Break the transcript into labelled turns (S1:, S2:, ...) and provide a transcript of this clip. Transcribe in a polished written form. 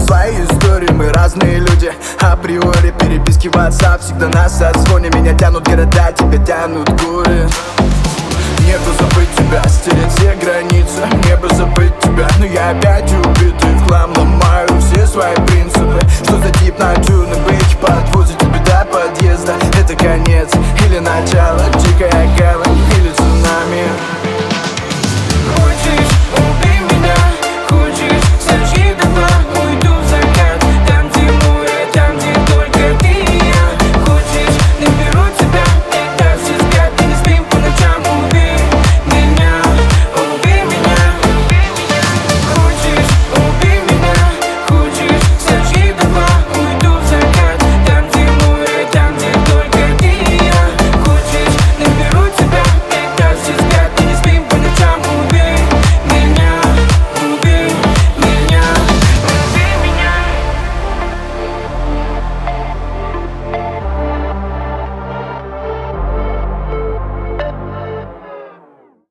S1: свои истории, мы разные люди. Априори переписки в WhatsApp всегда на созвоне. Меня тянут города, тебя тянут горы. Нету забыть тебя, стереть все границы.